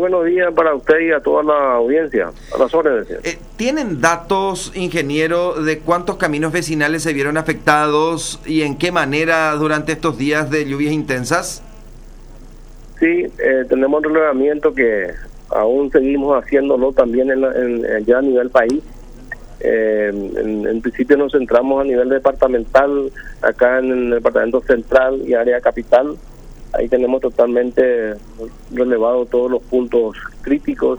buenos días para usted y a toda la audiencia. A las órdenes. ¿Tienen datos, ingeniero, de cuántos caminos vecinales se vieron afectados y en qué manera durante estos días de lluvias intensas? Sí, tenemos un relevamiento que aún seguimos haciéndolo también ya a nivel país. En principio nos centramos a nivel departamental, acá en el departamento central y área capital. Ahí tenemos totalmente relevado todos los puntos críticos.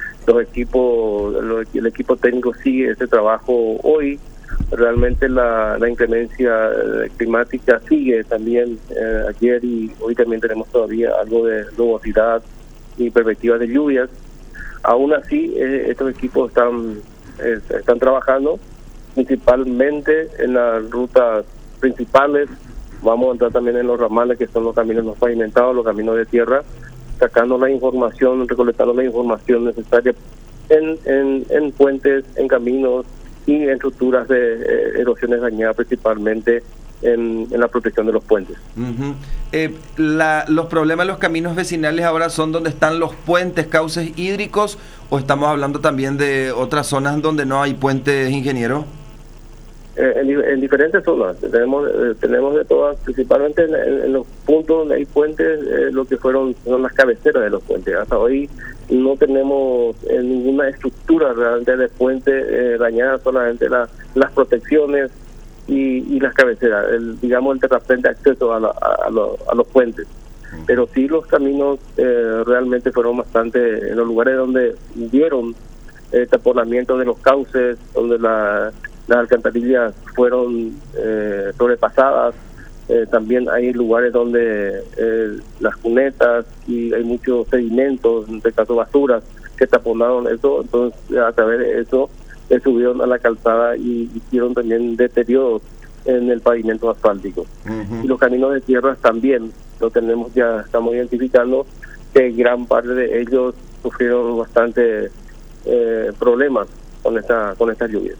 El equipo técnico sigue ese trabajo hoy. Realmente la inclemencia climática sigue también ayer y hoy también tenemos todavía algo de nubosidad y perspectivas de lluvias. Aún así, estos equipos están trabajando principalmente en las rutas principales. Vamos a entrar también en los ramales, que son los caminos no pavimentados, los caminos de tierra, sacando la información, recolectando la información necesaria en puentes, en caminos y en estructuras de erosiones dañadas, principalmente en la protección de los puentes. ¿Los problemas de los caminos vecinales ahora son donde están los puentes, cauces hídricos, o estamos hablando también de otras zonas donde no hay puentes, ingeniero? En diferentes zonas tenemos de todas, principalmente en los puntos donde hay puentes, lo que son las cabeceras de los puentes. Hasta hoy no tenemos ninguna estructura realmente de puente dañada, solamente las protecciones y las cabeceras, el terraplén de acceso a los puentes. Pero sí, los caminos realmente fueron bastante, en los lugares donde hubieron taponamiento de los cauces, donde las alcantarillas fueron sobrepasadas. También hay lugares donde las cunetas y hay muchos sedimentos, en este caso basuras, que taponaron eso. Entonces, a través de eso, subieron a la calzada y hicieron también deterioros en el pavimento asfáltico. Y los caminos de tierra también estamos identificando que gran parte de ellos sufrieron bastante problemas con estas lluvias.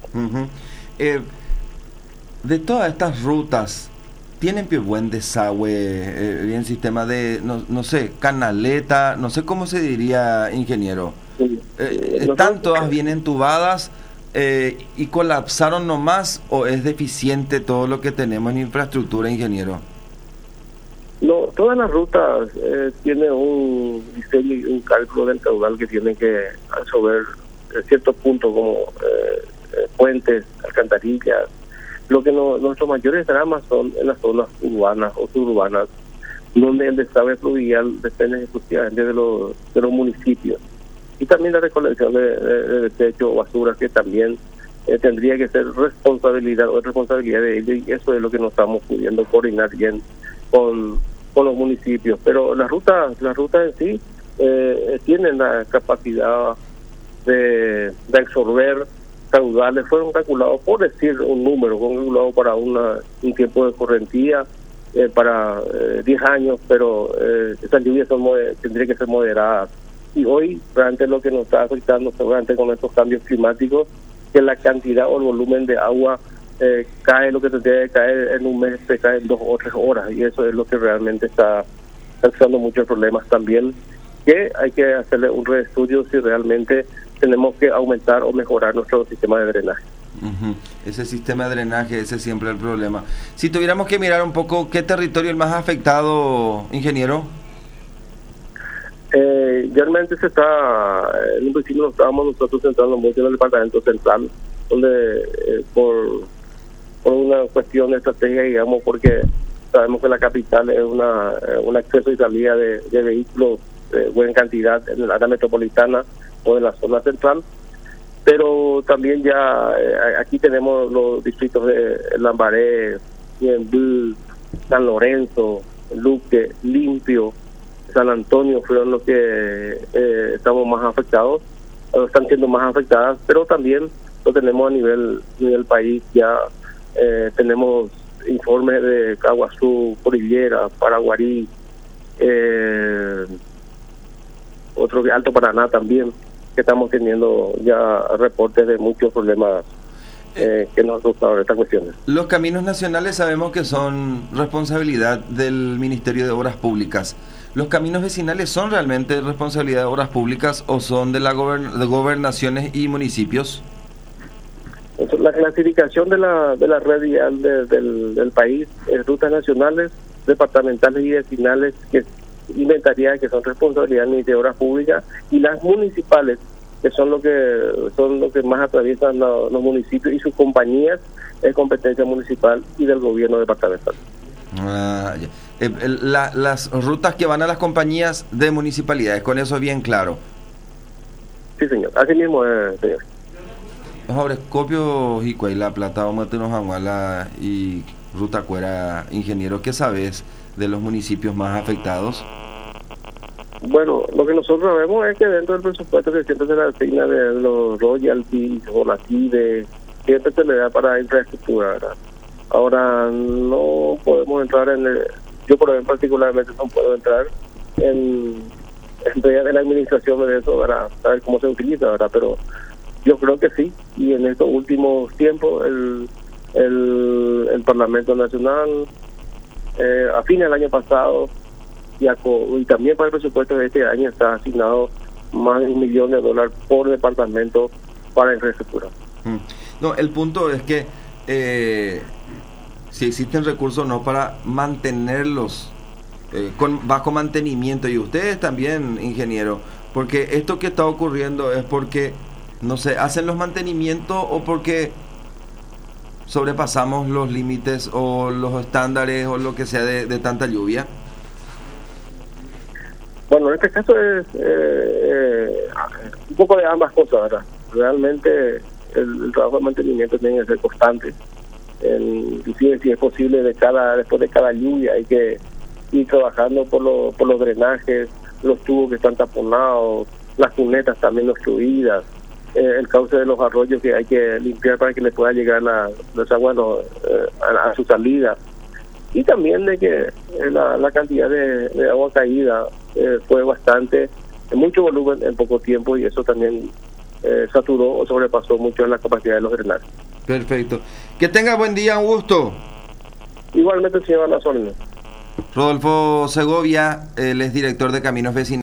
De todas estas rutas, ¿tienen buen desagüe, bien sistema de, no sé, canaleta, no sé cómo se diría, ingeniero? Sí. ¿Están todas bien entubadas y colapsaron nomás, o es deficiente todo lo que tenemos en infraestructura, ingeniero? No, todas las rutas tienen un diseño y un cálculo del caudal que tienen que absorber ciertos puntos como puentes, alcantarillas. Lo que nuestros mayores dramas son en las zonas urbanas o suburbanas, donde el desagüe fluvial depende exclusivamente de los municipios. Y también la recolección de desechos o basura, que también tendría que ser responsabilidad de ellos, y eso es lo que no estamos pudiendo coordinar bien con los municipios. Pero las rutas en sí tienen la capacidad de absorber caudales. Fueron calculados, por decir un número, fueron calculados para un tiempo de correntía para 10 años, pero esas lluvias tendrían que ser moderadas. Y hoy realmente lo que nos está afectando seguramente con estos cambios climáticos, que la cantidad o el volumen de agua cae lo que tendría que caer en un mes, se cae en 2 o 3 horas, y eso es lo que realmente está causando muchos problemas también, que hay que hacerle un reestudio si realmente tenemos que aumentar o mejorar nuestro sistema de drenaje. Ese sistema de drenaje, ese es siempre el problema. Si tuviéramos que mirar un poco, ¿qué territorio es el más afectado, ingeniero? Realmente en un principio estábamos nosotros centrando mucho en el departamento central, donde por una cuestión de estrategia, digamos, porque sabemos que la capital es un acceso y salida de vehículos de buena cantidad en el área metropolitana o en la zona central, pero también ya aquí tenemos los distritos de Lambaré, Bienville, San Lorenzo, Luque, Limpio, San Antonio fueron los que estamos más afectados, están siendo más afectadas, pero también lo tenemos a nivel país. Ya tenemos informes de Caguazú, Cordillera, Paraguarí, otro de Alto Paraná también, que estamos teniendo ya reportes de muchos problemas que nos han causado estas cuestiones. Los caminos nacionales sabemos que son responsabilidad del Ministerio de Obras Públicas. ¿Los caminos vecinales son realmente responsabilidad de obras públicas o son de la de gobernaciones y municipios? La clasificación de la red vial del país es rutas nacionales, departamentales y vecinales, que inventaría que son responsabilidad de obras públicas, y las municipales, que son lo que más atraviesan los municipios y sus compañías, es competencia municipal y del gobierno departamental. Las rutas que van a las compañías de municipalidades, con eso es bien claro. Sí, señor, así mismo es, señor. Ahora, copio y la plata vamos a tener y ruta cuera, ingeniero, ¿qué sabes de los municipios más afectados? Bueno, lo que nosotros vemos es que dentro del presupuesto que siempre se le asigna de los royalties o la CIDE, siempre se le da para infraestructura, ¿verdad? Ahora, no podemos entrar yo por ejemplo particularmente no puedo entrar en la administración de eso, ¿verdad? Saber cómo se utiliza, ¿verdad? Pero yo creo que sí, y en estos últimos tiempos el Parlamento Nacional, a fines del año pasado, y también para el presupuesto de este año, está asignado más de $1 millón por departamento para infraestructura. No, el punto es que si existen recursos no para mantenerlos bajo mantenimiento, y ustedes también, ingeniero, porque esto que está ocurriendo es porque no sé, hacen los mantenimientos o porque sobrepasamos los límites o los estándares o lo que sea de tanta lluvia. Bueno, en este caso es un poco de ambas cosas, ¿verdad? Realmente el trabajo de mantenimiento tiene que ser constante. Inclusive si es posible después de cada lluvia hay que ir trabajando por los drenajes, los tubos que están taponados, las cunetas también obstruidas, el cauce de los arroyos que hay que limpiar para que le pueda llegar los aguas a su salida, y también de que la cantidad de agua caída fue bastante, mucho volumen en poco tiempo, y eso también saturó o sobrepasó mucho la capacidad de los drenajes. Perfecto. Que tenga buen día, un gusto. Igualmente, señor Anazolino. Rodolfo Segovia, él es director de Caminos Vecinales.